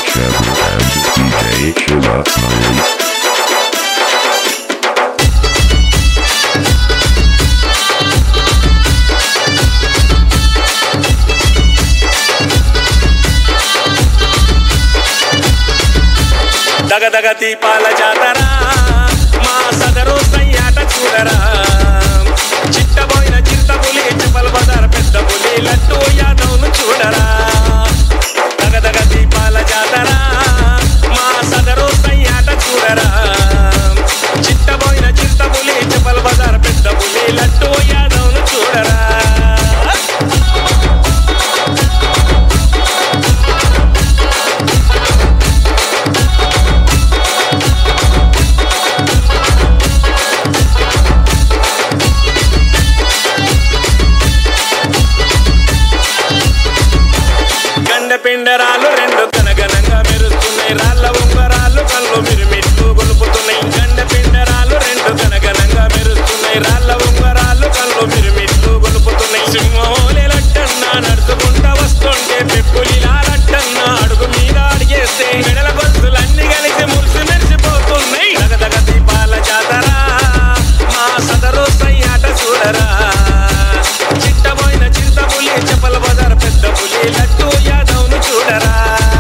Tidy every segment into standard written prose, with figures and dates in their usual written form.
Shabber and DJ Shiva Smiley. దగదగ దీపాల జాతరా మా సదరు సయ్యాట చూడరా చిట్టబోయిన చిరుతపులి చెప్పల బజార్ పెద్ద పులి లడ్డు యాదవ్ను చూడరా దగదగ దీపాల జాతరా మా సదరు సయ్యాట చూడరా చిట్టబోయిన చిరుతపులి చెప్పల బజార్ పెద్ద పులి లడ్డు యాదవ్ను చూడరా పిండరాలు రెండు గనగనంగా మెరుస్తున్నాయి రాళ్ళ ఉంగరాలు కళ్ళు మిరుమిట్టు గొలుపుతున్నాయి గండ పిండరాలు రెండు గనగనంగా మెరుస్తున్నాయి రాళ్ళ ఉంగరాలు కళ్ళు మిరుమిట్టు గొలుపుతున్నాయి సింహోలే లట్టన్నా నడుచుకుంటా వస్తుంటే పెప్పులిలా లట్టన్నా అడుగు మీద అడిగేస్తే మెడల గొలుసులన్నీ కలిసి మురిసి మెరిసిపోతున్నాయి దగదగ దీపాల జాతరా మా సదరు సయ్యాట చూడరా చిట్టబోయిన చింతపులి చెప్పల బజార్ పెద్ద పులి లడ్డు యాదవ్ను చూడరా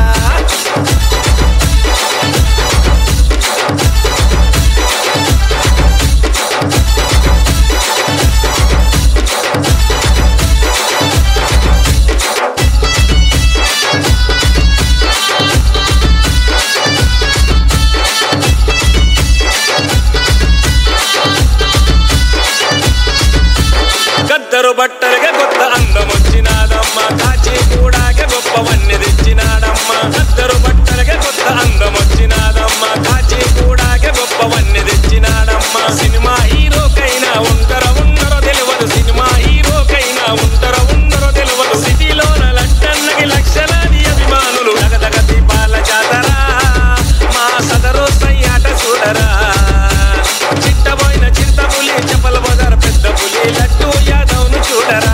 గద్దరు బట్టలుగా కొత్త అందం వచ్చినాడమ్మ కాచి కూడాక గొప్పవన్నీ తెచ్చినాడమ్మ గద్దరు బట్టలుగా కొత్త అందం వచ్చినాడమ్మ కాచి కూడాక గొప్పవన్నీ తెచ్చినాడమ్మ సినిమా హీరోకైనా ఉంటారో ఉన్నరో తెలియదు సినిమా హీరోకైనా ఉంటారో ఉన్నరో తెలియదు సిటీలోన లట్టన్నకి లక్షలాది అభిమానులు దగదగ దీపాల జాతరా మా సదరు సయ్యాట చూడరా చిట్టబోయిన చింతపులి చెప్పల బజార్ పెద్ద పులి లడ్డు యాదవ్ను చూడరా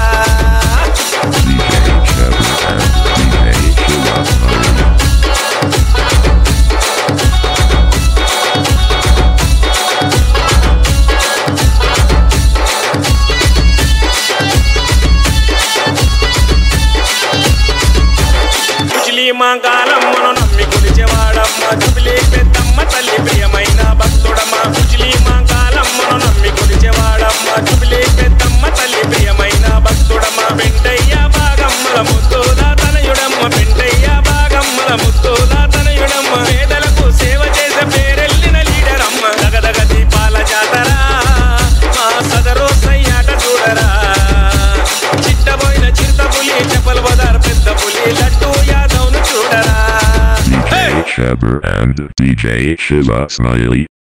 మా కాలమ్మను నమ్మి కొలిచేవాడమ్మ జుబిలి పెద్దమ్మ తల్లి ప్రియమైన భక్తుడమ్మ కుజిలి మా కాలమ్మను నమ్మి కొలిచేవాడమ్మ జుబిలి పెద్దమ్మ తల్లి ప్రియమైన భక్తుడమ్మ పెంటయ్య బాగమ్మల ముద్దులా తనయుడమ్మ పెంటయ్య బాగమ్మల ముద్దులా తనయుడమ్మ పేదలకు సేవ చేసే పేరెళ్ళిన లీడరమ్మ దగదగ దీపాల జాతరా మా సదరు సయ్యాట చూడరా చిట్టబోయిన చిరుతపులి చెప్పల బజార్ పెద్ద పులి లడ్డు యాదవ్ను చూడరా DJ Shabber and DJ Shiva Smiley.